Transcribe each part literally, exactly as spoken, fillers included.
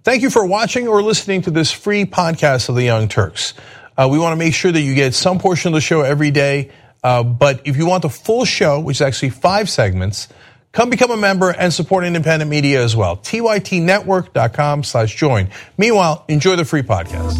Thank you for watching or listening to this free podcast of the Young Turks. Uh, we want to make sure that you get some portion of the show every day. Uh, but if you want the full show, which is actually five segments, come become a member and support independent media as well. T Y T network dot com slash join. Meanwhile, enjoy the free podcast.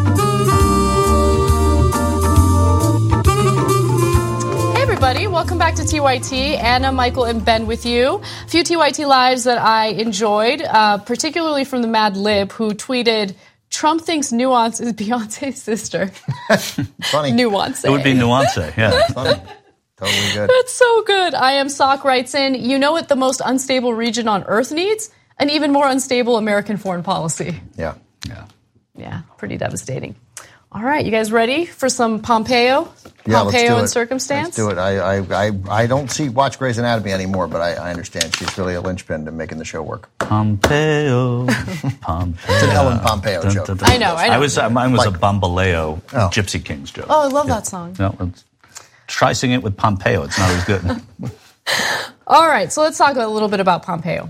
Hey everybody, welcome back to T Y T. Anna, Michael, and Ben with you. A few T Y T lives that I enjoyed, uh, particularly from the Mad Lib, who tweeted, Trump thinks Nuance is Beyonce's sister. Funny. Nuance. It would be Nuance, yeah. Funny. Totally good. That's so good. I am Sock writes in, you know what the most unstable region on Earth needs? An even more unstable American foreign policy. Yeah. Yeah. Yeah, pretty devastating. All right, you guys ready for some Pompeo? Yeah, Pompeo let's do and it. circumstance? Let's do it. I, I, I, I don't see watch Grey's Anatomy anymore, but I, I understand she's really a linchpin to making the show work. Pompeo, Pompeo. It's an Ellen Pompeo joke. Dun, dun, dun. I know, I know. I was, uh, mine was Like- a Bambaleo Oh. Gypsy Kings joke. Oh, I love that song. No, let's try singing it with Pompeo. It's not as good. All right, so let's talk a little bit about Pompeo.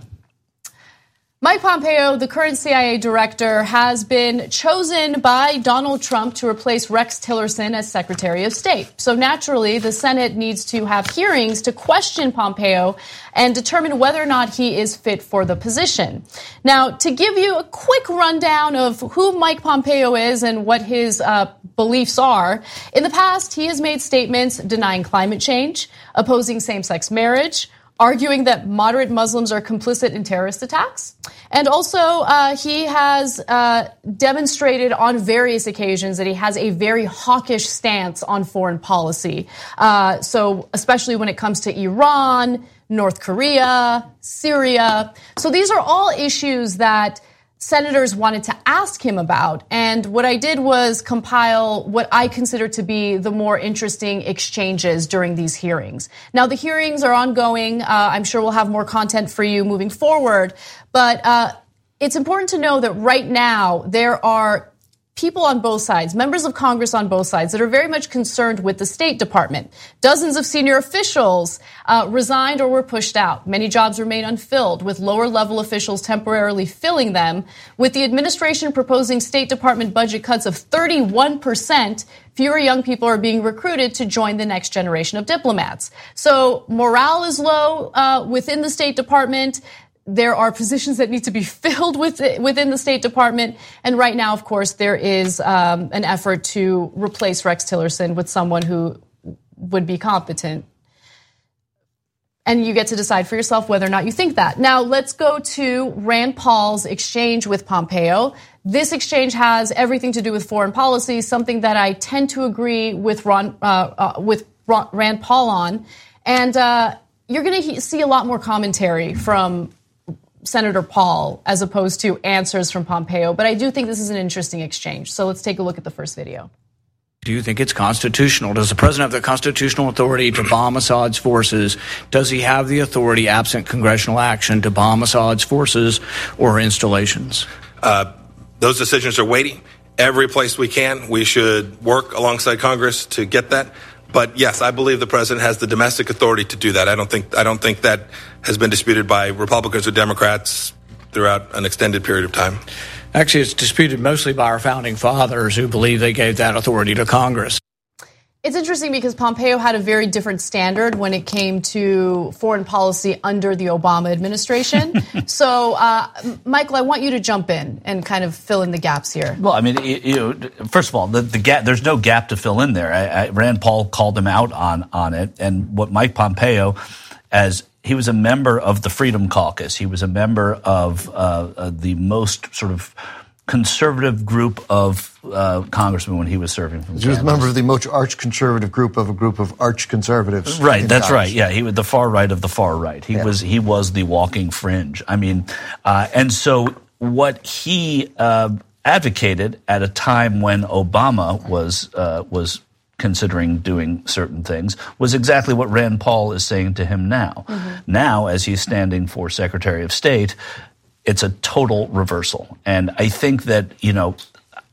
Mike Pompeo, the current C I A director, has been chosen by Donald Trump to replace Rex Tillerson as Secretary of State. So naturally, the Senate needs to have hearings to question Pompeo and determine whether or not he is fit for the position. Now, to give you a quick rundown of who Mike Pompeo is and what his uh, beliefs are, in the past, he has made statements denying climate change, opposing same-sex marriage, arguing that moderate Muslims are complicit in terrorist attacks. And also, uh, he has uh, demonstrated on various occasions that he has a very hawkish stance on foreign policy. Uh, so especially when it comes to Iran, North Korea, Syria. So these are all issues that senators wanted to ask him about. And what I did was compile what I consider to be the more interesting exchanges during these hearings. Now, the hearings are ongoing. Uh, I'm sure we'll have more content for you moving forward. But uh, it's important to know that right now there are people on both sides, members of Congress on both sides, that are very much concerned with the State Department. Dozens of senior officials uh, resigned or were pushed out. Many jobs remain unfilled, with lower-level officials temporarily filling them. With the administration proposing State Department budget cuts of thirty-one percent, fewer young people are being recruited to join the next generation of diplomats. So morale is low uh, within the State Department. There are positions that need to be filled with, within the State Department. And right now, of course, there is um, an effort to replace Rex Tillerson with someone who would be competent. And you get to decide for yourself whether or not you think that. Now, let's go to Rand Paul's exchange with Pompeo. This exchange has everything to do with foreign policy, something that I tend to agree with, Ron, uh, uh, with Rand Paul on. And uh, you're going to see a lot more commentary from Senator Paul as opposed to answers from Pompeo. But I do think this is an interesting exchange. So let's take a look at the first video. Do you think it's constitutional? Does the president have the constitutional authority to bomb Assad's forces? Does he have the authority, absent congressional action, to bomb Assad's forces or installations? Uh, those decisions are weighty. Every place we can, we should work alongside Congress to get that. But yes, I believe the president has the domestic authority to do that. I don't think I don't think that has been disputed by Republicans or Democrats throughout an extended period of time. Actually, it's disputed mostly by our founding fathers, who believe they gave that authority to Congress. It's interesting because Pompeo had a very different standard when it came to foreign policy under the Obama administration. so, uh, Michael, I want you to jump in and kind of fill in the gaps here. Well, I mean, you know, first of all, the, the gap, there's no gap to fill in there. I, I, Rand Paul called him out on, on it. And what Mike Pompeo, as he was a member of the Freedom Caucus, he was a member of uh, uh, the most sort of conservative group of uh, congressmen when he was serving. From he was a member of the most arch-conservative group of a group of arch-conservatives. Right, that's Congress. right. Yeah, he was the far right of the far right. He yeah. was he was the walking fringe. I mean, uh, and so what he uh, advocated at a time when Obama was uh, was considering doing certain things was exactly what Rand Paul is saying to him now. Mm-hmm. Now, as he's standing for Secretary of State, it's a total reversal. And I think that, you know,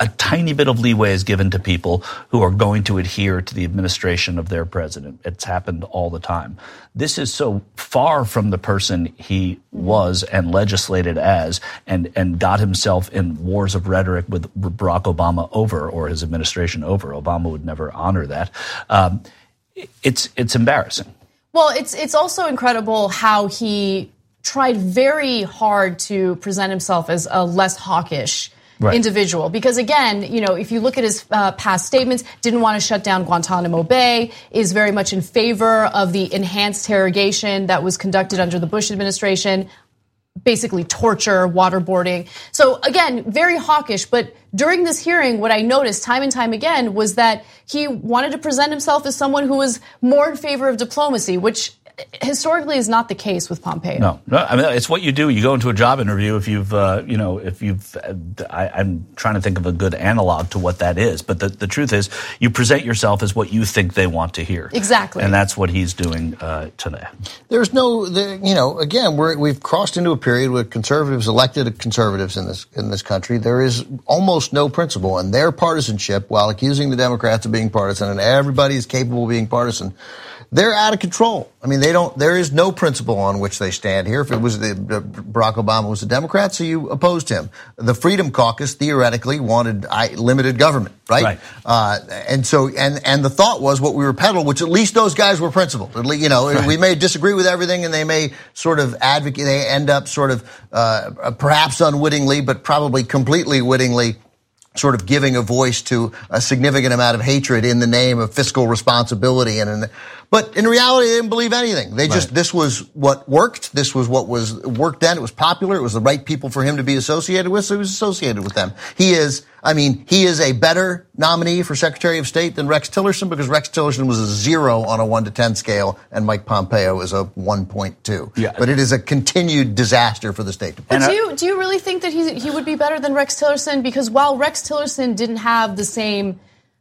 a tiny bit of leeway is given to people who are going to adhere to the administration of their president. It's happened all the time. This is so far from the person he was and legislated as and, and got himself in wars of rhetoric with Barack Obama over, or his administration over. Obama would never honor that. Um, it's it's embarrassing. Well, it's it's also incredible how he tried very hard to present himself as a less hawkish Right. individual. Because again, you know, if you look at his uh, past statements, didn't want to shut down Guantanamo Bay, is very much in favor of the enhanced interrogation that was conducted under the Bush administration, basically torture, waterboarding. So again, very hawkish. But during this hearing, what I noticed time and time again was that he wanted to present himself as someone who was more in favor of diplomacy, which historically is not the case with Pompeo. No, no. I mean, it's what you do. You go into a job interview. If you've, uh, you know, if you've, I, I'm trying to think of a good analog to what that is. But the, the truth is, you present yourself as what you think they want to hear. Exactly. And that's what he's doing uh, today. There's no, the, you know, again, we're, we've crossed into a period with conservatives, elected conservatives in this in this country. There is almost no principle, and their partisanship, while accusing the Democrats of being partisan, and everybody is capable of being partisan, they're out of control. I mean, they don't, there is no principle on which they stand here. If it was the, uh, Barack Obama was a Democrat, so you opposed him. The Freedom Caucus theoretically wanted I, limited government, right? Right. Uh, and so, and, and the thought was what we were peddling, which at least those guys were principled. At least, you know, right. We may disagree with everything and they may sort of advocate, they end up sort of, uh, perhaps unwittingly, but probably completely wittingly, sort of giving a voice to a significant amount of hatred in the name of fiscal responsibility. And, and but in reality, they didn't believe anything. They just, right. This was what worked. This was what was worked then. It was popular. It was the right people for him to be associated with. So he was associated with them. He is, I mean, he is a better nominee for Secretary of State than Rex Tillerson, because Rex Tillerson was a zero on a one to ten scale and Mike Pompeo is a one point two. Yeah. But it is a continued disaster for the State Department. But do you, do you really think that he, he would be better than Rex Tillerson? Because while Rex Tillerson didn't have the same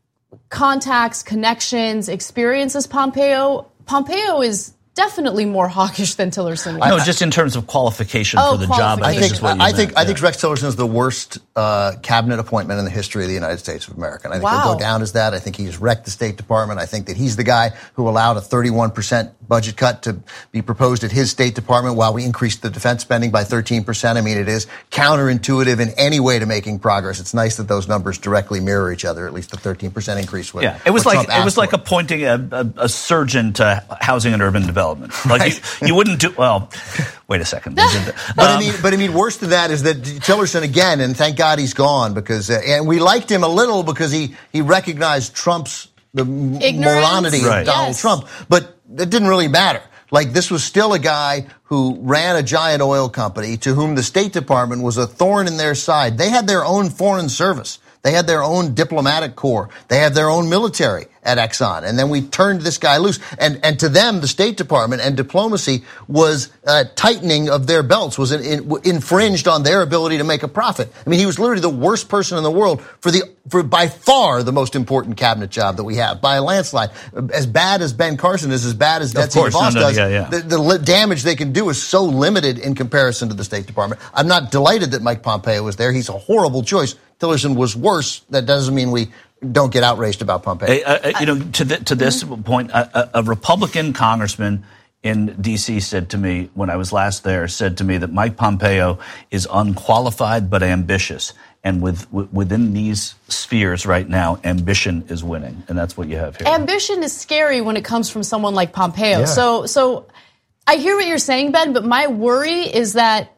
contacts, connections, experience as Pompeo, Pompeo is definitely more hawkish than Tillerson was. No, just in terms of qualification oh, for the job. I think, is what you I meant, think, yeah. I think Rex Tillerson is the worst uh, cabinet appointment in the history of the United States of America. And I think wow. he'll go down as that. I think he's wrecked the State Department. I think that he's the guy who allowed a thirty-one percent budget cut to be proposed at his State Department while we increased the defense spending by thirteen percent. I mean, it is counterintuitive in any way to making progress. It's nice that those numbers directly mirror each other, at least the thirteen percent increase. With, yeah, it was like it was for. like appointing a, a, a surgeon to housing and urban development. Like right. you, you wouldn't do well. Wait a second. but um, I mean, but I mean, worse than that is that Tillerson again, and thank God he's gone, because uh, and we liked him a little because he he recognized Trump's the Ignorance. moronity right. of Donald yes. Trump, but it didn't really matter. Like, this was still a guy who ran a giant oil company to whom the State Department was a thorn in their side. They had their own foreign service. They had their own diplomatic corps. They had their own military at Exxon. And then we turned this guy loose. And, and to them, the State Department and diplomacy was uh, tightening of their belts, was in, in, infringed on their ability to make a profit. I mean, he was literally the worst person in the world for the, for by far the most important cabinet job that we have, by a landslide. As bad as Ben Carson is, as bad as Betsy DeVos no, no, does, yeah, yeah. the, the li- damage they can do is so limited in comparison to the State Department. I'm not delighted that Mike Pompeo was there. He's a horrible choice. Tillerson was worse. That doesn't mean we don't get outraged about Pompeo. Hey, uh, you know, to the, to this mm-hmm. point, a, a Republican congressman in D C said to me when I was last there, said to me that Mike Pompeo is unqualified but ambitious, and with w- within these spheres right now, ambition is winning, and that's what you have here. Ambition is scary when it comes from someone like Pompeo. Yeah. So, so I hear what you're saying, Ben, but my worry is that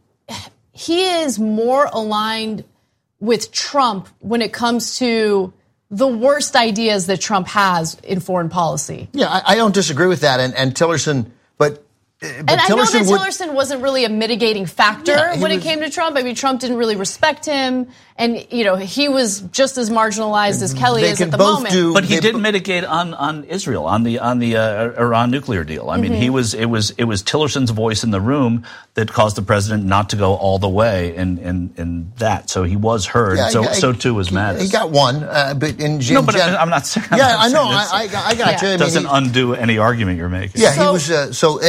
he is more aligned with Trump when it comes to the worst ideas that Trump has in foreign policy. Yeah, I, I don't disagree with that. And, and Tillerson, but. But and I know that would, Tillerson wasn't really a mitigating factor yeah, when was, it came to Trump. I mean, Trump didn't really respect him. And, you know, he was just as marginalized as Kelly is at the moment. Do, but he they, did mitigate on, on Israel, on the on the uh, Iran nuclear deal. I mean, mm-hmm. he was it was it was Tillerson's voice in the room that caused the president not to go all the way in in, in that. So he was heard. Yeah, so I, so too was he, Mattis. He got one, uh, but in no, but gen- I'm not saying. I'm yeah, not I know. I, I, I got yeah. you. I mean, doesn't he, undo any argument you're making. Yeah, so, he was. Uh, so again,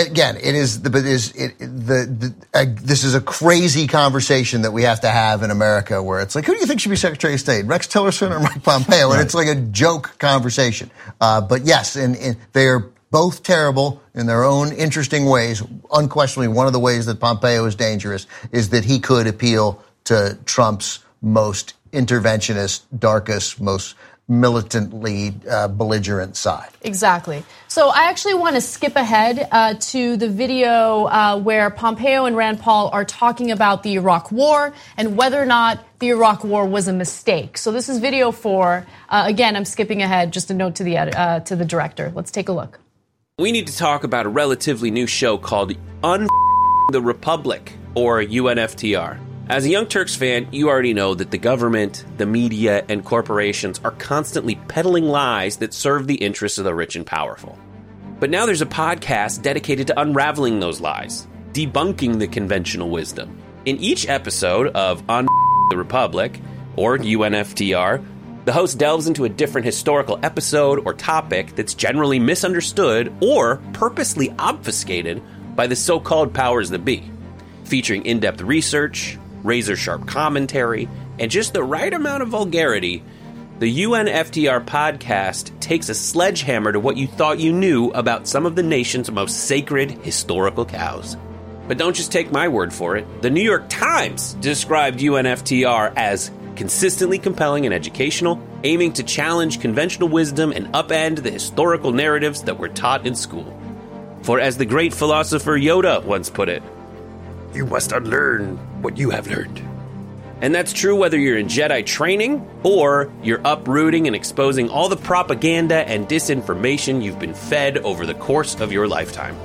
it is, but it is it, the, the uh, this is a crazy conversation that we have to have in America, where it's like, who do you think should be Secretary of State, Rex Tillerson or Mike Pompeo? And right. It's like a joke conversation. Uh, but yes, and, and they are both terrible in their own interesting ways. Unquestionably, one of the ways that Pompeo is dangerous is that he could appeal to Trump's most interventionist, darkest, most militantly uh, belligerent side. Exactly. So I actually want to skip ahead uh, to the video uh, where Pompeo and Rand Paul are talking about the Iraq War and whether or not the Iraq War was a mistake. So this is video four. Uh, again, I'm skipping ahead. Just a note to the uh, to the director. Let's take a look. We need to talk about a relatively new show called Un the Republic, or U N F T R. As a Young Turks fan, you already know that the government, the media, and corporations are constantly peddling lies that serve the interests of the rich and powerful. But now there's a podcast dedicated to unraveling those lies, debunking the conventional wisdom. In each episode of Un the Republic, or U N F T R, the host delves into a different historical episode or topic that's generally misunderstood or purposely obfuscated by the so-called powers that be, featuring in-depth research, razor-sharp commentary, and just the right amount of vulgarity. The U N F T R podcast takes a sledgehammer to what you thought you knew about some of the nation's most sacred historical cows. But don't just take my word for it. The New York Times described U N F T R as consistently compelling and educational, aiming to challenge conventional wisdom and upend the historical narratives that were taught in school. For as the great philosopher Yoda once put it, "You must unlearn what you have learned." And that's true whether you're in Jedi training or you're uprooting and exposing all the propaganda and disinformation you've been fed over the course of your lifetime.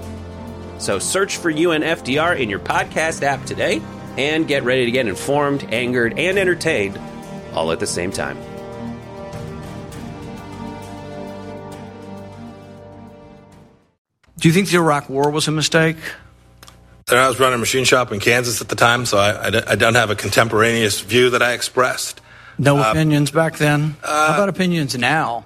So search for U N F T R in your podcast app today and get ready to get informed, angered, and entertained all at the same time. Do you think the Iraq War was a mistake? I was running a machine shop in Kansas at the time, so I, I, I don't have a contemporaneous view that I expressed. No uh, opinions back then? Uh, How about opinions now?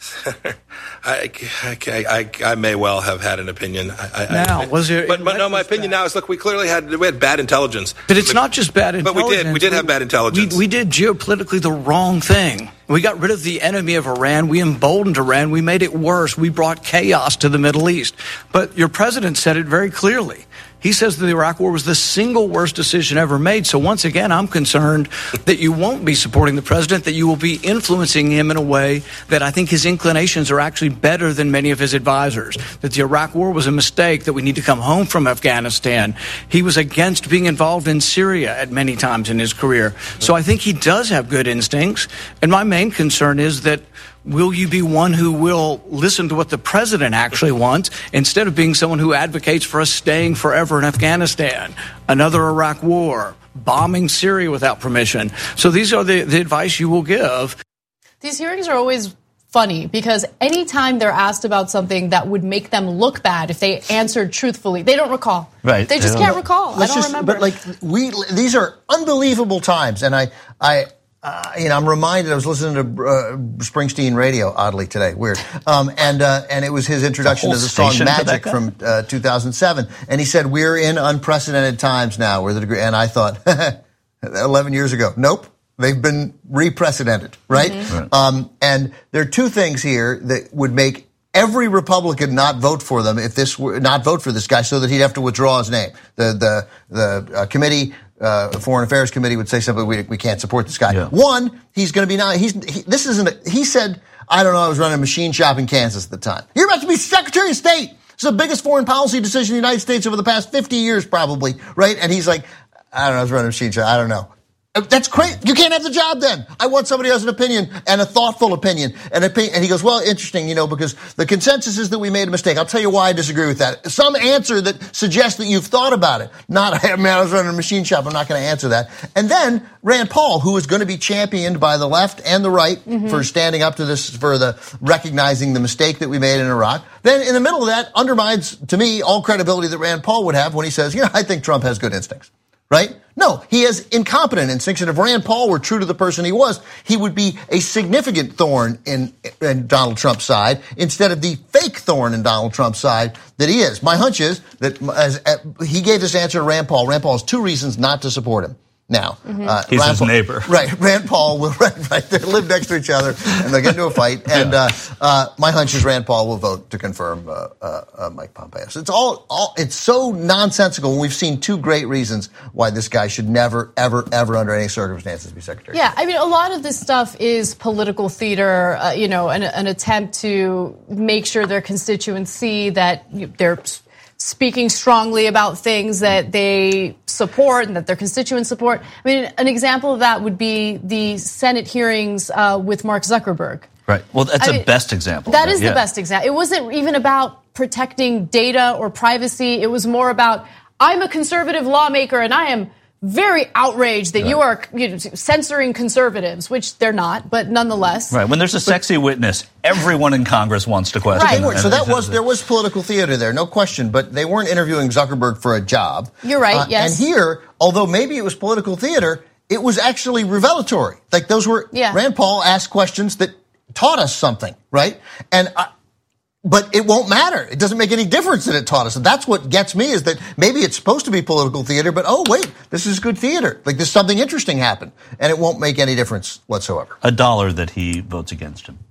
I, I, I, I may well have had an opinion. I, now, I, was there? But, but no, my opinion now is, look, we clearly had we had bad intelligence. But it's not just bad intelligence. But we did we did have bad intelligence. We, we did geopolitically the wrong thing. We got rid of the enemy of Iran. We emboldened Iran. We made it worse. We brought chaos to the Middle East. But your president said it very clearly. He says that the Iraq War was the single worst decision ever made. So once again, I'm concerned that you won't be supporting the president, that you will be influencing him in a way that I think his inclinations are actually better than many of his advisors, that the Iraq War was a mistake, that we need to come home from Afghanistan. He was against being involved in Syria at many times in his career. So I think he does have good instincts. And my main concern is that will you be one who will listen to what the president actually wants instead of being someone who advocates for us staying forever in Afghanistan, another Iraq war, bombing Syria without permission? So these are the, the advice you will give. These hearings are always funny because anytime they're asked about something that would make them look bad if they answered truthfully, they don't recall. Right. They just can't recall. Let's I don't just, remember. But like we, these are unbelievable times, and I, I. Uh, you know, I'm reminded. I was listening to uh, Springsteen radio, oddly today, weird, um, and uh, and it was his introduction to the song "Magic" from uh, two thousand seven, and he said, "We're in unprecedented times now." Where the degree, and I thought, eleven years ago, nope, they've been reprecedented, right? Mm-hmm. Right. Um, and there are two things here that would make every Republican not vote for them if this were not vote for this guy, so that he'd have to withdraw his name. The the the uh, committee. Uh, Foreign Affairs Committee would say something, we, we can't support this guy. Yeah. One, he's going to be not, he's, he, this isn't, a, he said, I don't know, I was running a machine shop in Kansas at the time. You're about to be Secretary of State. It's the biggest foreign policy decision in the United States over the past fifty years, probably, right? And he's like, I don't know, I was running a machine shop, I don't know. That's crazy. You can't have the job then. I want somebody who has an opinion and a thoughtful opinion. And, opinion. and he goes, well, interesting, you know, because the consensus is that we made a mistake. I'll tell you why I disagree with that. Some answer that suggests that you've thought about it. Not, I mean, I was running a machine shop. I'm not going to answer that. And then Rand Paul, who is going to be championed by the left and the right mm-hmm. for standing up to this, for the recognizing the mistake that we made in Iraq. Then in the middle of that undermines, to me, all credibility that Rand Paul would have when he says, you know, I think Trump has good instincts. right? No, he has incompetent instincts, and if Rand Paul were true to the person he was, he would be a significant thorn in, in Donald Trump's side instead of the fake thorn in Donald Trump's side that he is. My hunch is that as, uh, he gave this answer to Rand Paul. Rand Paul has two reasons not to support him. Now, mm-hmm. uh, he's Rand his Paul, neighbor. Right, Rand Paul will, right, right, they live next to each other, and they'll get into a fight, and yeah. uh, uh, my hunch is Rand Paul will vote to confirm uh, uh, uh, Mike Pompeo. So it's all, all, it's so nonsensical when we've seen two great reasons why this guy should never, ever, ever, under any circumstances, be Secretary. Yeah, I mean, a lot of this stuff is political theater, uh, you know, an, an attempt to make sure their constituents see that they're speaking strongly about things that they support and that their constituents support. I mean, an example of that would be the Senate hearings uh, with Mark Zuckerberg. Right. Well, that's I the mean, best example. That is yeah. the best example. It wasn't even about protecting data or privacy. It was more about, I'm a conservative lawmaker and I am very outraged that right. you are you know, censoring conservatives, which they're not, but nonetheless. Right. When there's a sexy but, witness, everyone in Congress wants to question. Right. So that was there was political theater there, no question. But they weren't interviewing Zuckerberg for a job. You're right. Uh, yes. And here, although maybe it was political theater, it was actually revelatory. Like those were yeah. Rand Paul asked questions that taught us something, right? And. I, But it won't matter. It doesn't make any difference that it taught us. And that's what gets me is that maybe it's supposed to be political theater, but oh, wait, this is good theater. Like there's something interesting happened. And it won't make any difference whatsoever. A dollar that he votes against him.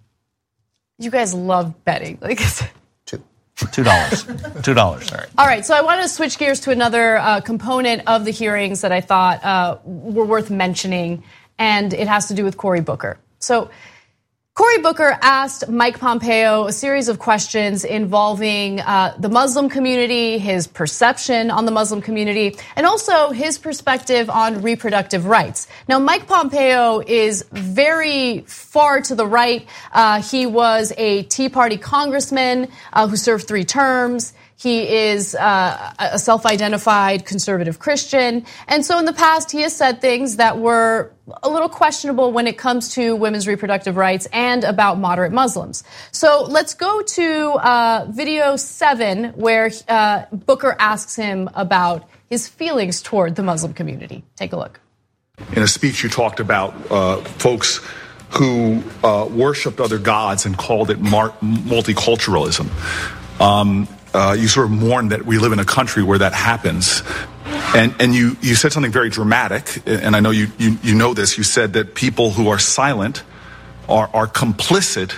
You guys love betting. Like Two. Two dollars. Two dollars. All right. All right. So I wanted to switch gears to another uh, component of the hearings that I thought uh, were worth mentioning, and it has to do with Cory Booker. So Cory Booker asked Mike Pompeo a series of questions involving uh, the Muslim community, his perception on the Muslim community, and also his perspective on reproductive rights. Now, Mike Pompeo is very far to the right. Uh, he was a Tea Party congressman uh, who served three terms. He is uh, a self-identified conservative Christian. And so in the past, he has said things that were a little questionable when it comes to women's reproductive rights and about moderate Muslims. So let's go to uh, video seven, where uh, Booker asks him about his feelings toward the Muslim community. Take a look. In a speech, you talked about uh, folks who uh, worshipped other gods and called it mar- multiculturalism. Um, Uh, you sort of mourn that we live in a country where that happens. And and you, you said something very dramatic, and I know you, you, you know this. You said that people who are silent are, are complicit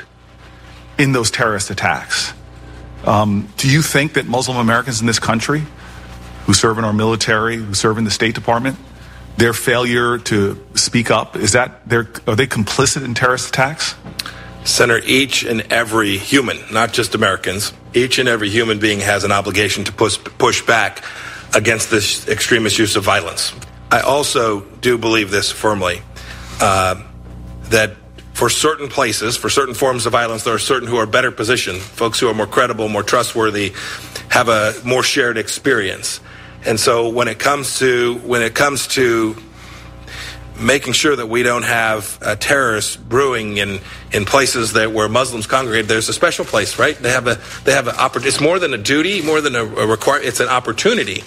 in those terrorist attacks. Um, do you think that Muslim Americans in this country who serve in our military, who serve in the State Department, their failure to speak up, is that they're, are they complicit in terrorist attacks? Senator, each and every human, not just Americans, each and every human being has an obligation to push, push back against this extremist use of violence. I also do believe this firmly, uh, that for certain places, for certain forms of violence, there are certain who are better positioned, folks who are more credible, more trustworthy, have a more shared experience. And so when it comes to, when it comes to making sure that we don't have uh, terrorists brewing in, in places that where Muslims congregate, there's a special place, right? They have a they have an opportunity. It's more than a duty, more than a, a requirement. It's an opportunity.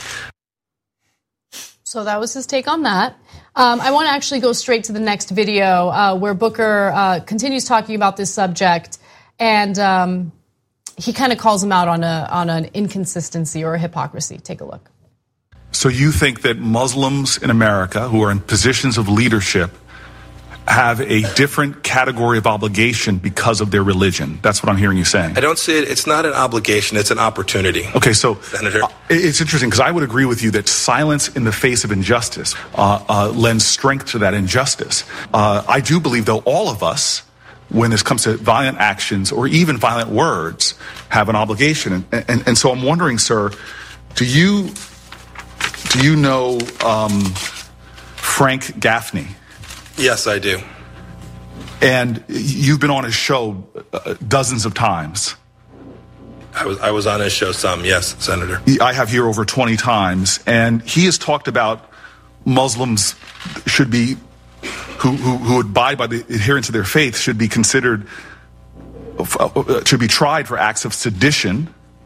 So that was his take on that. Um, I want to actually go straight to the next video uh, where Booker uh, continues talking about this subject, and um, he kind of calls him out on a on an inconsistency or a hypocrisy. Take a look. So you think that Muslims in America who are in positions of leadership have a different category of obligation because of their religion? That's what I'm hearing you saying. I don't see it. It's not an obligation. It's an opportunity. Okay, so Senator. Uh, it's interesting because I would agree with you that silence in the face of injustice uh, uh, lends strength to that injustice. Uh, I do believe, though, all of us, when this comes to violent actions or even violent words, have an obligation. And, and, and so I'm wondering, sir, do you... Do you know um, Frank Gaffney? Yes, I do. And you've been on his show uh, dozens of times. I was I was on his show some, yes, Senator. I have here over twenty times, and he has talked about Muslims should be who who, who abide by the adherence of their faith should be considered uh, should be tried for acts of sedition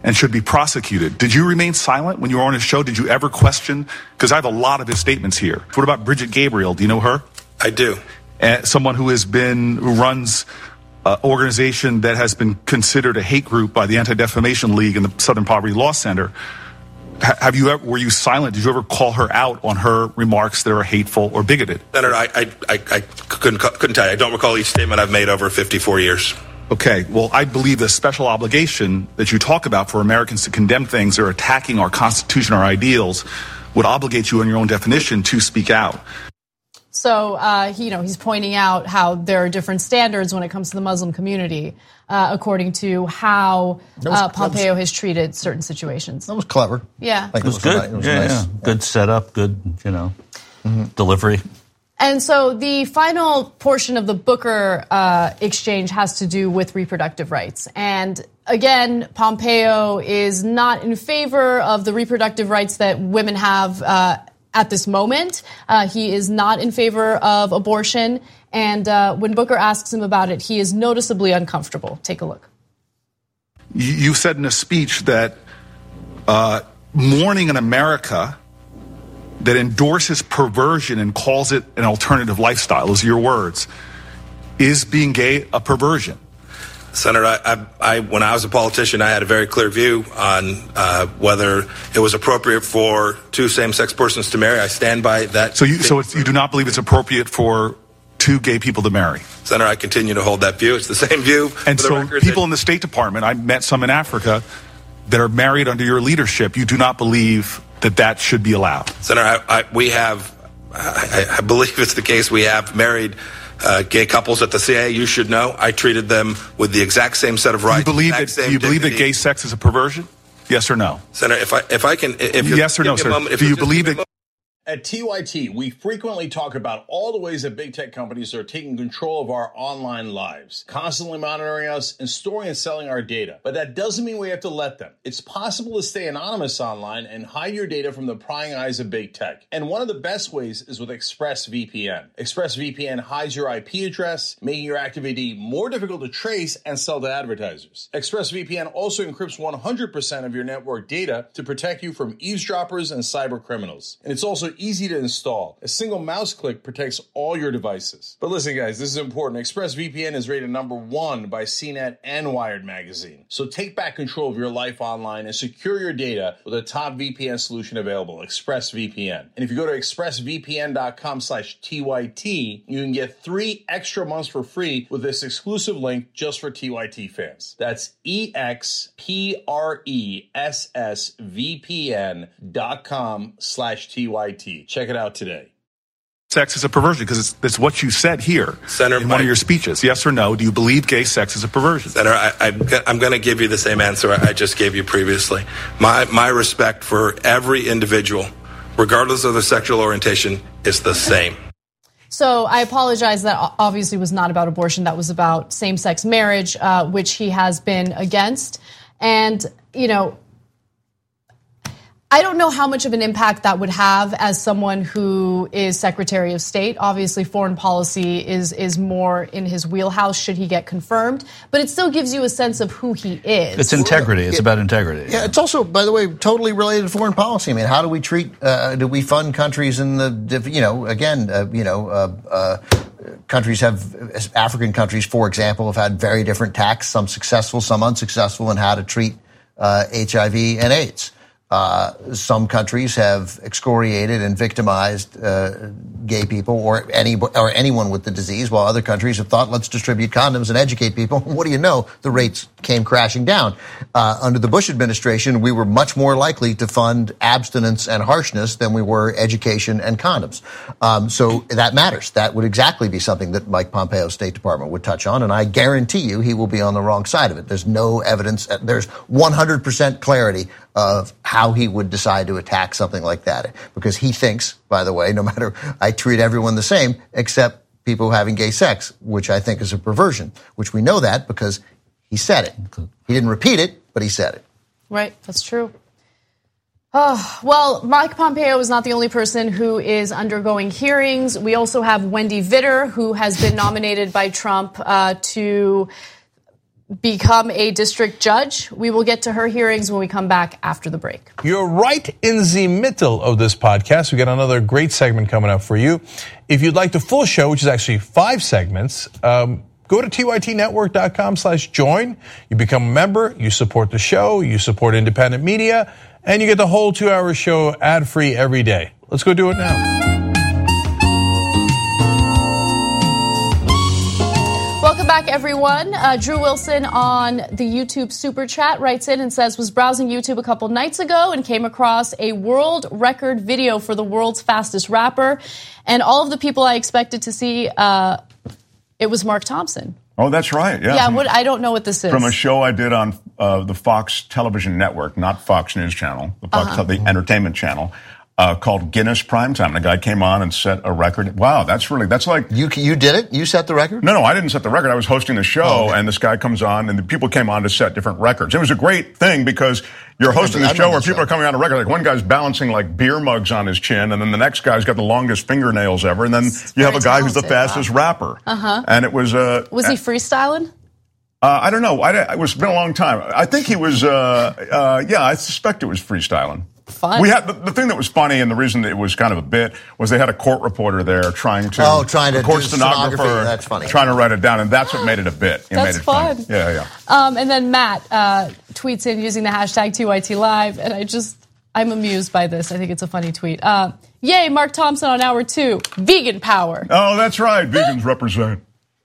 and should be prosecuted. Did you remain silent when you were on his show? Did you ever question? Because I have a lot of his statements here. What about Bridget Gabriel? Do you know her? I do. Uh, someone who has been, who runs an organization that has been considered a hate group by the Anti-Defamation League and the Southern Poverty Law Center. Have you ever, were you silent? Did you ever call her out on her remarks that are hateful or bigoted? Senator, I, I, I, I couldn't, couldn't tell you. I don't recall each statement I've made over fifty-four years. Okay, well, I believe the special obligation that you talk about for Americans to condemn things that are attacking our Constitution, our ideals, would obligate you in your own definition to speak out. So, uh, you know, he's pointing out how there are different standards when it comes to the Muslim community, uh, according to how was, uh, Pompeo was, has treated certain situations. That was clever. Yeah. Like it was, it was good. Nice, it was yeah, nice. yeah. Good setup, good, you know, mm-hmm. delivery. And so the final portion of the Booker uh, exchange has to do with reproductive rights. And again, Pompeo is not in favor of the reproductive rights that women have uh, at this moment. Uh, he is not in favor of abortion. And uh, when Booker asks him about it, he is noticeably uncomfortable. Take a look. You said in a speech that uh, mourning in America that endorses perversion and calls it an alternative lifestyle, those are your words, is being gay a perversion? Senator, I, I, I, when I was a politician, I had a very clear view on uh, whether it was appropriate for two same-sex persons to marry. I stand by that. So you, so it's, you do not believe it's appropriate for two gay people to marry? Senator, I continue to hold that view. It's the same view. And so people that, in the State Department, I met some in Africa, that are married under your leadership, you do not believe that that should be allowed? Senator, I, I, we have, I, I believe it's the case, we have married uh, gay couples at the C I A. You should know I treated them with the exact same set of rights. You believe, that, you believe that gay sex is a perversion? Yes or no? Senator, if I, if I can... If yes or no, sir. Moment, do you believe that... At T Y T, we frequently talk about all the ways that big tech companies are taking control of our online lives, constantly monitoring us and storing and selling our data. But that doesn't mean we have to let them. It's possible to stay anonymous online and hide your data from the prying eyes of big tech. And one of the best ways is with ExpressVPN. ExpressVPN hides your I P address, making your activity more difficult to trace and sell to advertisers. ExpressVPN also encrypts one hundred percent of your network data to protect you from eavesdroppers and cyber criminals. And it's also easy to install. A single mouse click protects all your devices. But listen, guys, this is important. ExpressVPN is rated number one by C net and Wired magazine. So take back control of your life online and secure your data with a top V P N solution available, ExpressVPN. And if you go to expressvpn.com slash TYT, you can get three extra months for free with this exclusive link just for T Y T fans. That's E X P R E S S V P N dot com slash T Y T. Check it out today. Sex is a perversion because it's, it's what you said here Senator, in one of your speeches. Yes or no? Do you believe gay sex is a perversion? Senator, I, I, I'm going to give you the same answer I just gave you previously. My, my respect for every individual, regardless of their sexual orientation, is the same. So I apologize. That obviously was not about abortion. That was about same-sex marriage, uh, which he has been against. And, you know, I don't know how much of an impact that would have as someone who is Secretary of State. Obviously, foreign policy is is more in his wheelhouse should he get confirmed. But it still gives you a sense of who he is. It's integrity. It's about integrity. Yeah, it's also, by the way, totally related to foreign policy. I mean, how do we treat, uh, do we fund countries in the, you know, again, uh, you know, uh, uh, countries have, African countries, for example, have had very different tacks, some successful, some unsuccessful, in how to treat uh, H I V and AIDS. Uh, some countries have excoriated and victimized uh, gay people or any or anyone with the disease, while other countries have thought, let's distribute condoms and educate people. What do you know? The rates came crashing down. Uh, under the Bush administration, we were much more likely to fund abstinence and harshness than we were education and condoms. Um, so that matters. That would exactly be something that Mike Pompeo's State Department would touch on, and I guarantee you he will be on the wrong side of it. There's no evidence. There's one hundred percent clarity of how he would decide to attack something like that. Because he thinks, by the way, no matter, I treat everyone the same except people having gay sex, which I think is a perversion, which we know that because he said it. He didn't repeat it, but he said it. Right, that's true. Oh, well, Mike Pompeo is not the only person who is undergoing hearings. We also have Wendy Vitter, who has been nominated by Trump uh, to become a district judge. We will get to her hearings when we come back after the break. You're right in the middle of this podcast. We got another great segment coming up for you. If you'd like the full show, which is actually five segments, um, go to T Y T network dot com slash join. You become a member, you support the show, you support independent media, and you get the whole two-hour show ad-free every day. Let's go do it now. Welcome back, everyone. Uh, Drew Wilson on the YouTube Super Chat writes in and says, was browsing YouTube a couple nights ago and came across a world record video for the world's fastest rapper. And all of the people I expected to see, uh, it was Mark Thompson. Oh, that's right. Yeah. Yeah, what, I don't know what this is. From a show I did on uh, the Fox television network, not Fox News Channel, the Fox, uh-huh. the entertainment channel. Uh, called Guinness Primetime. The guy came on and set a record. Wow, that's really, that's like... You you did it? You set the record? No, no, I didn't set the record. I was hosting the show, oh, okay. and this guy comes on, and the people came on to set different records. It was a great thing because you're hosting the show where people are coming on a record. Like one guy's balancing like beer mugs on his chin, and then the next guy's got the longest fingernails ever, and then it's you have a guy talented. who's the fastest wow. rapper. Uh-huh. And it was... Uh, was he freestyling? Uh, I don't know. I, it was been a long time. I think he was, uh, uh, yeah, I suspect it was freestyling. Fun. We had the, the thing that was funny, and the reason it was kind of a bit was they had a court reporter there trying to oh, trying to court do stenographer. That's funny. Trying to write it down, and that's what made it a bit. It that's made it fun. Funny. Yeah, yeah. Um, and then Matt uh, tweets in using the hashtag T Y T Live, and I just I'm amused by this. I think it's a funny tweet. Uh, yay, Mark Thompson on hour two. Vegan power. Oh, that's right. Vegans represent.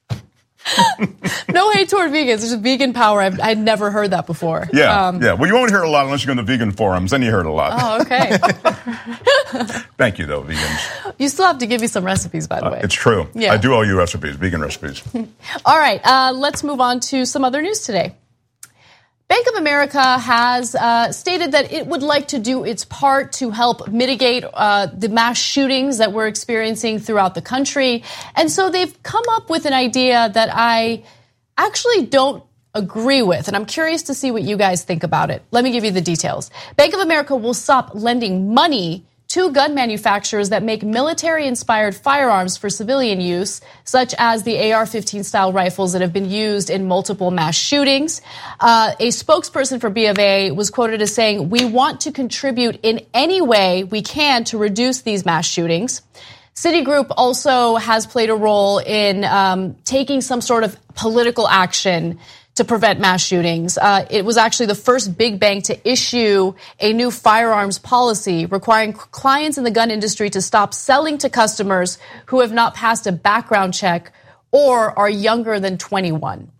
No hate toward vegans. There's just vegan power. I've, I'd never heard that before. Yeah, um, yeah. Well, you won't hear it a lot unless you go in the vegan forums. Then you hear it a lot. Oh, okay. Thank you, though, vegans. You still have to give me some recipes, by the uh, way. It's true. Yeah. I do owe you recipes, vegan recipes. All right. Uh, let's move on to some other news today. Bank of America has uh, stated that it would like to do its part to help mitigate uh, the mass shootings that we're experiencing throughout the country. And so they've come up with an idea that I actually don't agree with. And I'm curious to see what you guys think about it. Let me give you the details. Bank of America will stop lending money to gun manufacturers that make military-inspired firearms for civilian use, such as the A R fifteen style rifles that have been used in multiple mass shootings. Uh, a spokesperson for B of A was quoted as saying, "We want to contribute in any way we can to reduce these mass shootings." Citigroup also has played a role in um, taking some sort of political action to prevent mass shootings. Uh, it was actually the first big bank to issue a new firearms policy requiring clients in the gun industry to stop selling to customers who have not passed a background check or are younger than twenty-one.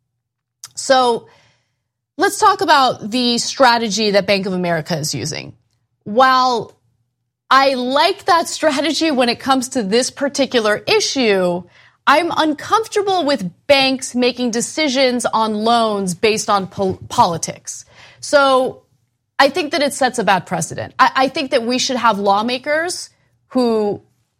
So let's talk about the strategy that Bank of America is using. While I like that strategy when it comes to this particular issue, I'm uncomfortable with banks making decisions on loans based on pol- politics. So I think that it sets a bad precedent. I, I think that we should have lawmakers who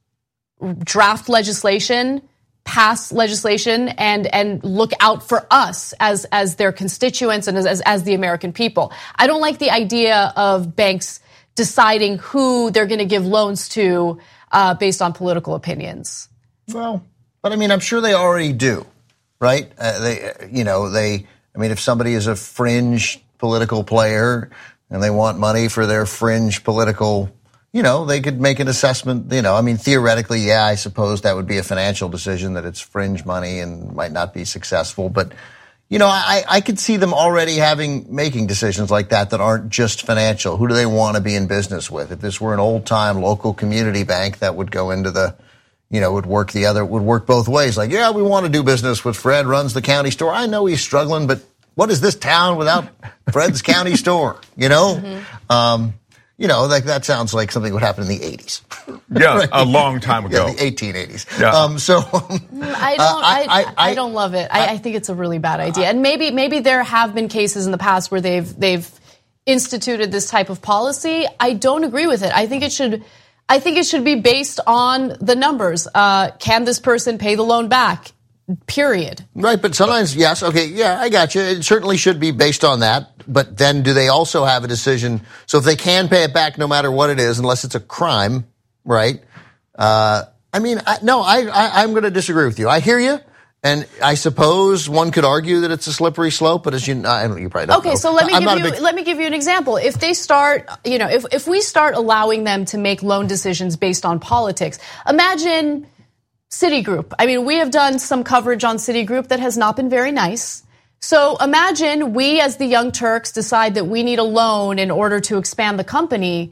draft legislation, pass legislation, and and look out for us as as their constituents and as, as, as the American people. I don't like the idea of banks deciding who they're going to give loans to uh, based on political opinions. Well, but I mean, I'm sure they already do, right? Uh, they, you know, they. I mean, if somebody is a fringe political player and they want money for their fringe political, you know, they could make an assessment. You know, I mean, theoretically, yeah, I suppose that would be a financial decision that it's fringe money and might not be successful. But you know, I, I could see them already having making decisions like that that aren't just financial. Who do they want to be in business with? If this were an old time local community bank, that would go into the, you know, would work the other, would work both ways. Like, yeah, we want to do business with Fred, runs the county store. I know he's struggling, but what is this town without Fred's county store? You know, mm-hmm. um, you know, like that sounds like something that would happen in the eighties. Yeah, right? A long time ago. Yeah, the eighteen eighties. Yeah. Um, so I don't, uh, I, I, I, I don't love it. I, I think it's a really bad idea. And maybe, maybe there have been cases in the past where they've, they've instituted this type of policy. I don't agree with it. I think it should, I think it should be based on the numbers. Uh, can this person pay the loan back? Period. Right, but sometimes, yes, okay, yeah, I got you. It certainly should be based on that. But then do they also have a decision? So if they can pay it back no matter what it is, unless it's a crime, right? Uh, I mean, I, no, I, I, I'm going to disagree with you. I hear you. And I suppose one could argue that it's a slippery slope, but as you, I don't, you probably don't okay, know. so let me I'm give you big... let me give you an example. If they start, you know, if if we start allowing them to make loan decisions based on politics, imagine Citigroup. I mean, we have done some coverage on Citigroup that has not been very nice. So imagine we, as the Young Turks, decide that we need a loan in order to expand the company.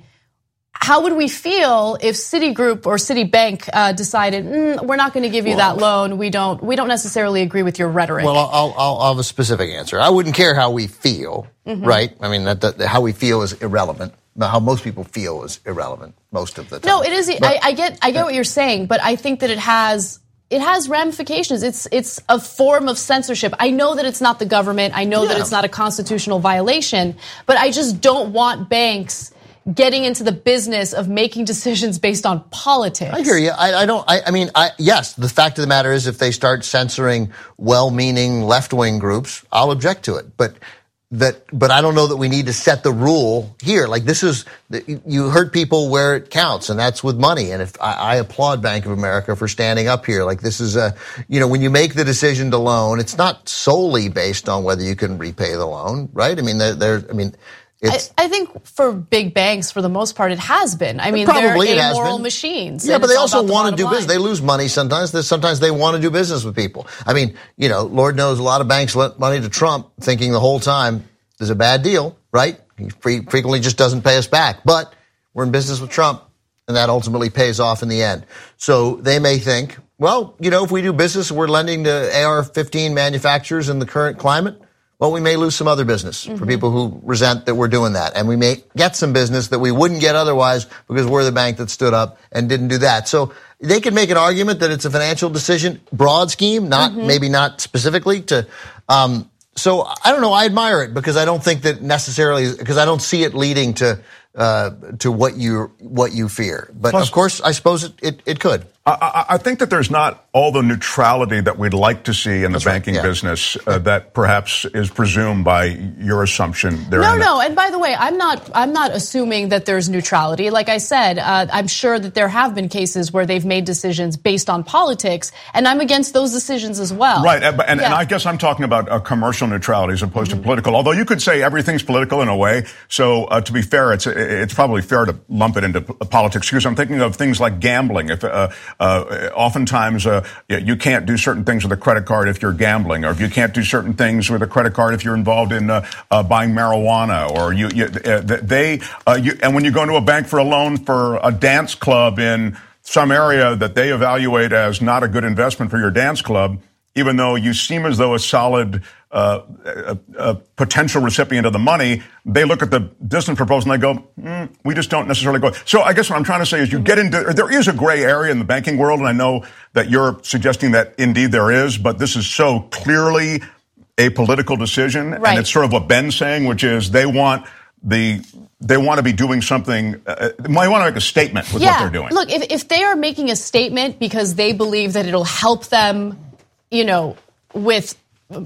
How would we feel if Citigroup or Citibank uh, decided mm, we're not going to give you well, that loan? We don't. We don't necessarily agree with your rhetoric. Well, I'll, I'll, I'll have a specific answer. I wouldn't care how we feel, mm-hmm. right? I mean, that, that, how we feel is irrelevant. How most people feel is irrelevant most of the time. No, it is. But, I, I get. I get what you're saying, but I think that it has. It has ramifications. It's it's a form of censorship. I know that it's not the government. I know yeah. that it's not a constitutional violation, but I just don't want banks getting into the business of making decisions based on politics. I hear you. I, I don't, I, I mean, I, yes, the fact of the matter is if they start censoring well-meaning left-wing groups, I'll object to it. But that, but I don't know that we need to set the rule here. Like this is, you hurt people where it counts, and that's with money. And if I, I applaud Bank of America for standing up here. Like this is a, you know, when you make the decision to loan, it's not solely based on whether you can repay the loan, right? I mean, there, there I mean, I, I think for big banks, for the most part, it has been. I mean, Probably they're it has amoral been. machines. Yeah, but they also the want to do line. business. They lose money sometimes. Sometimes they want to do business with people. I mean, you know, Lord knows a lot of banks lent money to Trump thinking the whole time there's a bad deal, right? He frequently just doesn't pay us back. But we're in business with Trump, and that ultimately pays off in the end. So they may think, well, you know, if we do business, we're lending to A R fifteen manufacturers in the current climate, well, we may lose some other business mm-hmm. for people who resent that we're doing that. And we may get some business that we wouldn't get otherwise because we're the bank that stood up and didn't do that. So they could make an argument that it's a financial decision, broad scheme, not mm-hmm. maybe not specifically to. Um, so I don't know. I admire it because I don't think that necessarily because I don't see it leading to uh, to what you what you fear. But Plus, of course, I suppose it it, it could. I, I think that there's not all the neutrality that we'd like to see in the That's banking right, yeah. business uh, that perhaps is presumed by your assumption. There no, no. And by the way, I'm not. I'm not assuming that there's neutrality. Like I said, uh, I'm sure that there have been cases where they've made decisions based on politics, and I'm against those decisions as well. Right, and, and, yeah. and I guess I'm talking about uh, commercial neutrality as opposed mm-hmm. to political. Although you could say everything's political in a way. So uh, to be fair, it's it's probably fair to lump it into politics. Because I'm thinking of things like gambling. If uh, Uh, oftentimes, uh, you can't do certain things with a credit card if you're gambling, or if you can't do certain things with a credit card if you're involved in uh, uh, buying marijuana, or you, you uh, they, uh, you, and when you go to a bank for a loan for a dance club in some area that they evaluate as not a good investment for your dance club, even though you seem as though a solid uh, a, a potential recipient of the money, they look at the business proposal and they go, mm, we just don't necessarily go. So I guess what I'm trying to say is you get into, there is a gray area in the banking world, and I know that you're suggesting that indeed there is, but this is so clearly a political decision. Right. And it's sort of what Ben's saying, which is they want the They want to be doing something. Uh, they want to make a statement with yeah. what they're doing. Look, if, if they are making a statement because they believe that it'll help them, you know, with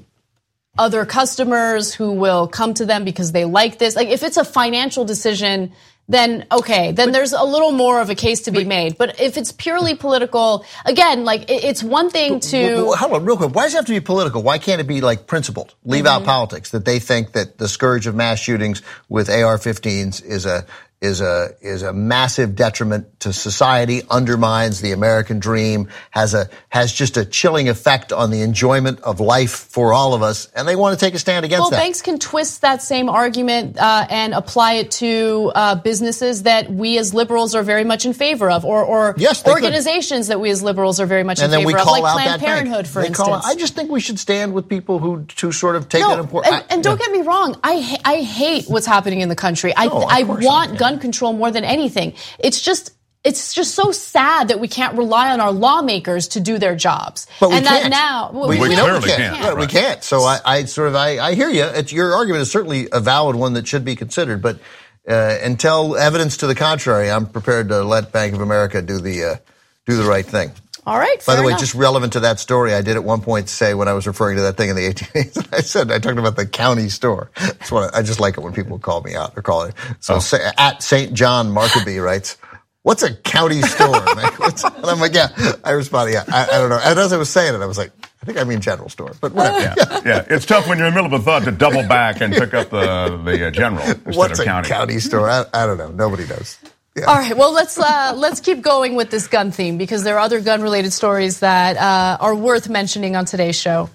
other customers who will come to them because they like this. Like if it's a financial decision, then okay, then but, there's a little more of a case to be but, made. But if it's purely political, again, like it, it's one thing to. Well, hold on, real quick. Why does it have to be political? Why can't it be like principled? Leave mm-hmm. out politics. That they think that the scourge of mass shootings with A R fifteens is a is a is a massive detriment to society, undermines the American dream, has a has just a chilling effect on the enjoyment of life for all of us, and they want to take a stand against well, that. Well, banks can twist that same argument uh, and apply it to uh, businesses that we as liberals are very much in favor of, or, or yes, organizations could. that we as liberals are very much and in favor we of, call like out Planned that Parenthood, bank. for they instance. Out, I just think we should stand with people who to sort of take no, that important. And, and don't yeah. get me wrong, I I hate what's happening in the country. I no, I want yeah. gun control more than anything. It's just it's just so sad that we can't rely on our lawmakers to do their jobs. But we and can't. that now we, we, we know clearly we can't. can't. Yeah, right. We can't. So I, I sort of I, I hear you. It's, your argument is certainly a valid one that should be considered. But uh, until evidence to the contrary, I'm prepared to let Bank of America do the uh, do the right thing. All right. By the way, enough. just relevant to that story, I did at one point say when I was referring to that thing in the eighteen, I said I talked about the county store. That's what I, I just like it when people call me out or call it. So oh. say, at Saint John Markaby writes, "What's a county store?" And I'm like, yeah. I responded, yeah. I, I don't know. And as I was saying it, I was like, I think I mean general store, but whatever. Yeah, yeah. It's tough when you're in the middle of a thought to double back and pick up the the uh, general instead What's of a county. county store? I, I don't know. Nobody knows. Yeah. All right, well, let's uh, let's keep going with this gun theme because there are other gun-related stories that uh, are worth mentioning on today's show.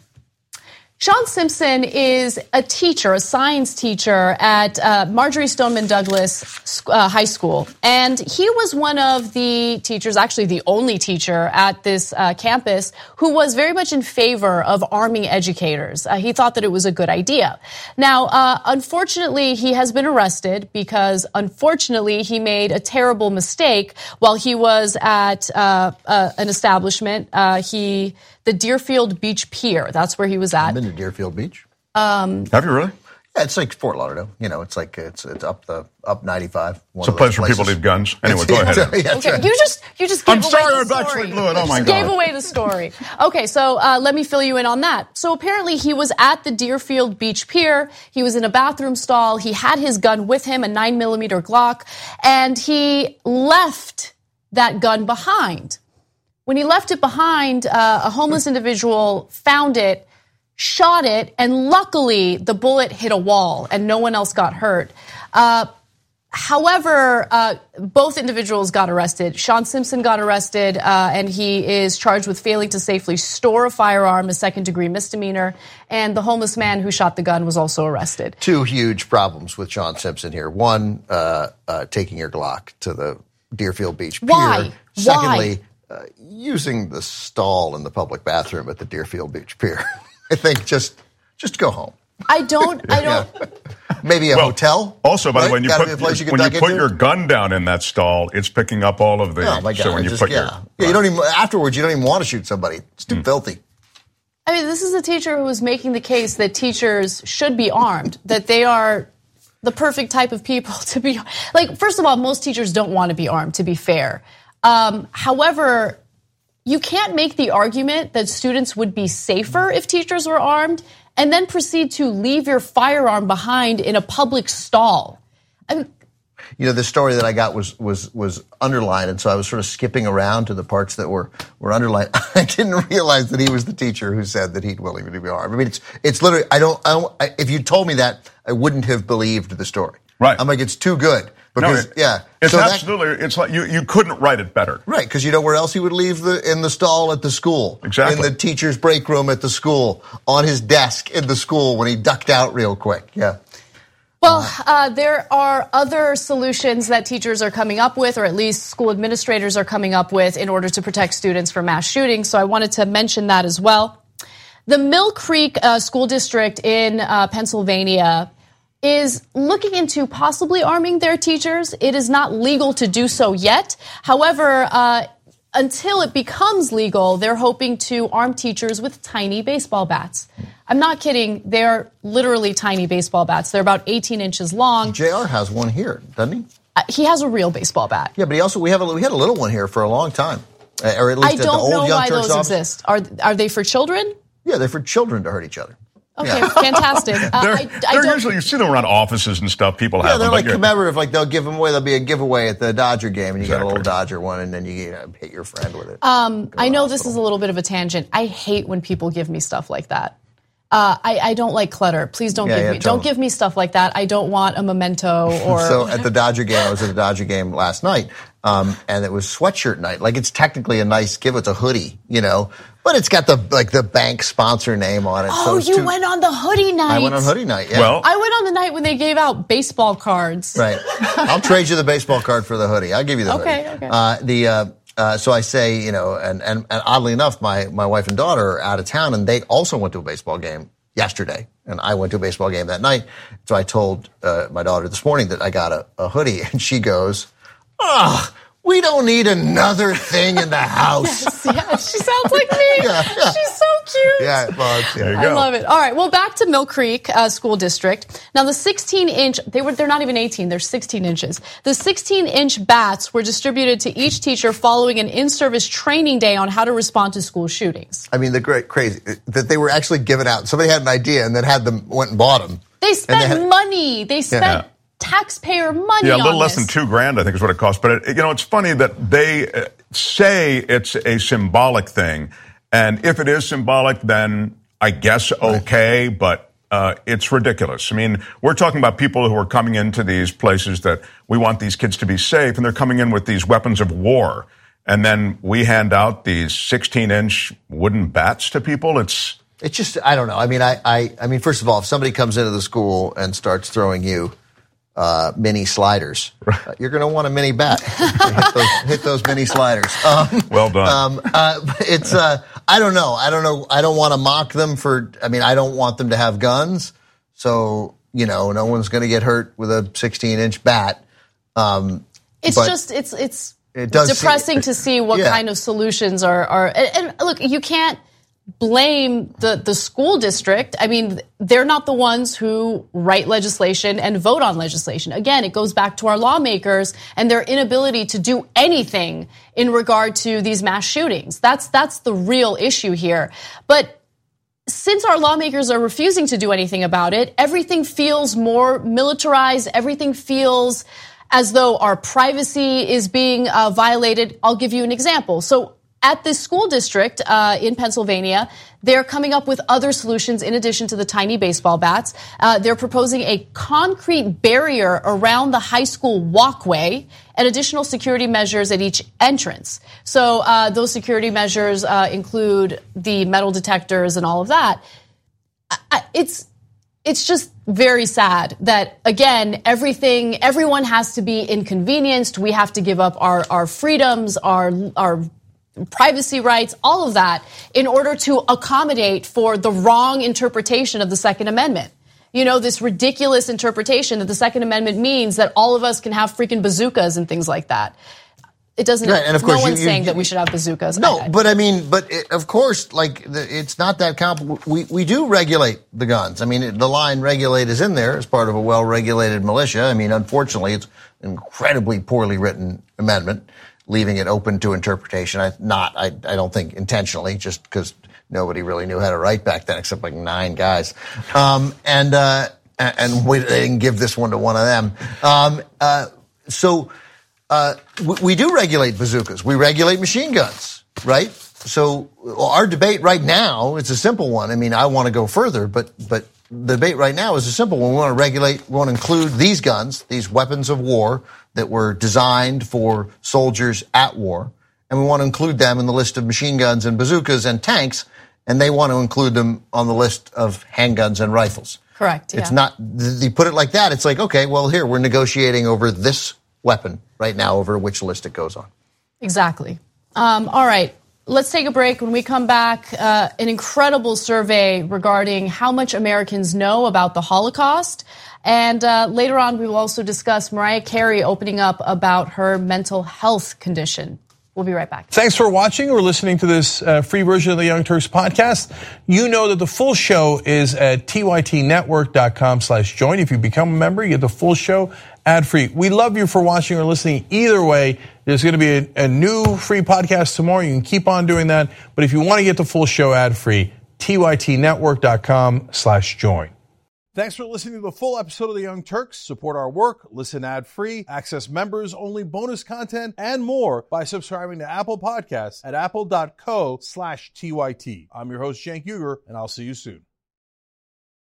Sean Simpson is a teacher, a science teacher at uh, Marjory Stoneman Douglas uh, High School. And he was one of the teachers, actually the only teacher at this uh, campus, who was very much in favor of arming educators. Uh, he thought that it was a good idea. Now, uh, unfortunately, he has been arrested because, unfortunately, he made a terrible mistake while he was at uh, uh, an establishment. Uh, he... The Deerfield Beach Pier. That's where he was at. I've been to Deerfield Beach. Um, Have you really? Yeah, it's like Fort Lauderdale. You know, it's like it's it's up the up ninety-five. It's a place where people leave guns. Anyway, go ahead. Yeah, okay, right. you just you just gave I'm away sorry, the I story. actually blew it. Oh my You God! Gave away the story. Okay, so uh, let me fill you in on that. So apparently, he was at the Deerfield Beach Pier. He was in a bathroom stall. He had his gun with him, a nine millimeter Glock, and he left that gun behind. When he left it behind, uh, a homeless individual found it, shot it, and luckily the bullet hit a wall and no one else got hurt. Uh, however, uh, both individuals got arrested. Sean Simpson got arrested, uh, and he is charged with failing to safely store a firearm, a second-degree misdemeanor. And the homeless man who shot the gun was also arrested. Two huge problems with Sean Simpson here. One, uh, uh, taking your Glock to the Deerfield Beach Pier. Why? Secondly, Why? Uh, using the stall in the public bathroom at the Deerfield Beach Pier. I think just just go home. I don't. I don't. Yeah. Maybe a well, hotel. Also, by right? the way, when you Gotta put, be a place you can when you duck put into. your gun down in that stall, it's picking up all of the. Oh my God! So when you just, put yeah. your, yeah, right. you don't even afterwards. You don't even want to shoot somebody. It's too mm. filthy. I mean, this is a teacher who is making the case that teachers should be armed, that they are the perfect type of people to be. Like, first of all, most teachers don't want to be armed, to be fair. Um, however, you can't make the argument that students would be safer if teachers were armed and then proceed to leave your firearm behind in a public stall. I mean, you know, the story that I got was was was underlined, and so I was sort of skipping around to the parts that were were underlined. I didn't realize that he was the teacher who said that he'd willing to be armed. I mean, it's it's literally. I don't. I don't I, if you told me that, I wouldn't have believed the story. Right. I'm like, it's too good. Because, no, it, yeah. It's so absolutely, that, it's like you, you couldn't write it better. Right, because you know where else he would leave the in the stall at the school. Exactly. In the teacher's break room at the school, on his desk in the school when he ducked out real quick. Yeah. Well, uh, there are other solutions that teachers are coming up with, or at least school administrators are coming up with in order to protect students from mass shootings. So I wanted to mention that as well. The Mill Creek uh, School District in uh, Pennsylvania is looking into possibly arming their teachers. It is not legal to do so yet. However, uh, until it becomes legal, they're hoping to arm teachers with tiny baseball bats. I'm not kidding. They're literally tiny baseball bats. They're about eighteen inches long. J R has one here, doesn't he? Uh, he has a real baseball bat. Yeah, but he also we have a, we had a little one here for a long time, uh, or at least I at the don't old know Young why Turks those office. exist. Are are they for children? Yeah, they're for children to hurt each other. Okay, yeah. fantastic. Uh, they're I, I they're don't, usually, you see them around offices and stuff, people Yeah, have they're them. like but commemorative, like they'll give them away. There'll be a giveaway at the Dodger game, and you Exactly. get a little Dodger one, and then you, you know, hit your friend with it. Um, I know this is a little bit of a tangent. I hate when people give me stuff like that. Uh, I, I don't like clutter. Please don't Yeah, give yeah, me totally. don't give me stuff like that. I don't want a memento or. So at the Dodger game, I was at the Dodger game last night, um, and it was sweatshirt night. Like it's technically a nice give. It's a hoodie, you know, but it's got the like the bank sponsor name on it. Oh, so it's you too, went on the hoodie night. I went on hoodie night. Yeah. Well, I went on the night when they gave out baseball cards. Right. I'll trade you the baseball card for the hoodie. I'll give you the Okay, hoodie. okay. Uh, the uh, uh, so I say, you know, and, and and oddly enough, my my wife and daughter are out of town, and they also went to a baseball game yesterday, and I went to a baseball game that night. So I told uh, my daughter this morning that I got a, a hoodie, and she goes, "Ah, oh, we don't need another thing in the house." Yes, yes, she sounds like me. Yeah, yeah. She's so cute. Yeah, well, it's- yeah. there you I go. love it. All right, well, back to Mill Creek uh, School District. Now, the sixteen inch, they were, they're not even eighteen, they're sixteen inches. The sixteen inch bats were distributed to each teacher following an in-service training day on how to respond to school shootings. I mean, the great crazy that they were actually given out. Somebody had an idea and then had them went and bought them. They spent they had- money. They spent Yeah. taxpayer money Yeah, a on little less this. than two grand, I think, is what it costs. But it, you know, it's funny that they uh, say it's a symbolic thing, And if it is symbolic, then I guess okay, right. but uh, it's ridiculous. I mean, we're talking about people who are coming into these places that we want these kids to be safe, and they're coming in with these weapons of war. And then we hand out these sixteen-inch wooden bats to people. It's it's just, I don't know. I mean, I, I, I mean, first of all, if somebody comes into the school and starts throwing you Uh, mini sliders, uh, you're going to want a mini bat. hit, those, hit those mini sliders. Um, well done. Um, uh, it's, uh, I don't know. I don't know. I don't want to mock them for, I mean, I don't want them to have guns. So, you know, no one's going to get hurt with a sixteen inch bat. Um, it's just, it's, it's it does depressing seem, to see what yeah. kind of solutions are, are, and, and look, you can't blame the, the school district. I mean, they're not the ones who write legislation and vote on legislation. Again, it goes back to our lawmakers and their inability to do anything in regard to these mass shootings. That's that's the real issue here. But since our lawmakers are refusing to do anything about it, everything feels more militarized. Everything feels as though our privacy is being uh, violated. I'll give you an example. So at this school district uh, in Pennsylvania, they're coming up with other solutions in addition to the tiny baseball bats. Uh, they're proposing a concrete barrier around the high school walkway and additional security measures at each entrance. So uh, those security measures uh, include the metal detectors and all of that. I, it's it's just very sad that, again, everything, everyone has to be inconvenienced. We have to give up our, our freedoms, our our privacy rights, all of that, in order to accommodate for the wrong interpretation of the Second Amendment. You know, this ridiculous interpretation that the Second Amendment means that all of us can have freaking bazookas and things like that. It doesn't, right, and of course no one's you, you, saying that we should have bazookas. No, I, I, but I mean, but it, of course, like, the, it's not that complicated. We, we do regulate the guns. I mean, it, the line regulate is in there as part of a well-regulated militia. I mean, unfortunately, it's an incredibly poorly written amendment, leaving it open to interpretation. I not, I, I don't think intentionally, just because nobody really knew how to write back then, except like nine guys. Um, and uh, and we, they didn't give this one to one of them. Um, uh, so uh, we, we do regulate bazookas. We regulate machine guns, right? So our debate right now, it's a simple one. I mean, I want to go further, but but the debate right now is a simple one. We want to regulate, we want to include these guns, these weapons of war that were designed for soldiers at war, and we want to include them in the list of machine guns and bazookas and tanks, and they want to include them on the list of handguns and rifles. Correct, yeah. It's not, you put it like that, it's like, okay, well, here, we're negotiating over this weapon right now, over which list it goes on. Exactly. Um, all right. Let's take a break. When we come back, uh, an incredible survey regarding how much Americans know about the Holocaust. And uh, later on, we will also discuss Mariah Carey opening up about her mental health condition. We'll be right back. Thanks for watching or listening to this uh, free version of the Young Turks podcast. You know that the full show is at T Y T network dot com slash join. If you become a member, you get the full show ad-free. We love you for watching or listening. Either way, there's going to be a, a new free podcast tomorrow. You can keep on doing that. But if you want to get the full show ad-free, T Y T network dot com slash join. Thanks for listening to the full episode of The Young Turks. Support our work, listen ad-free, access members-only bonus content, and more by subscribing to Apple Podcasts at apple dot co slash T Y T. I'm your host, Cenk Uygur, and I'll see you soon.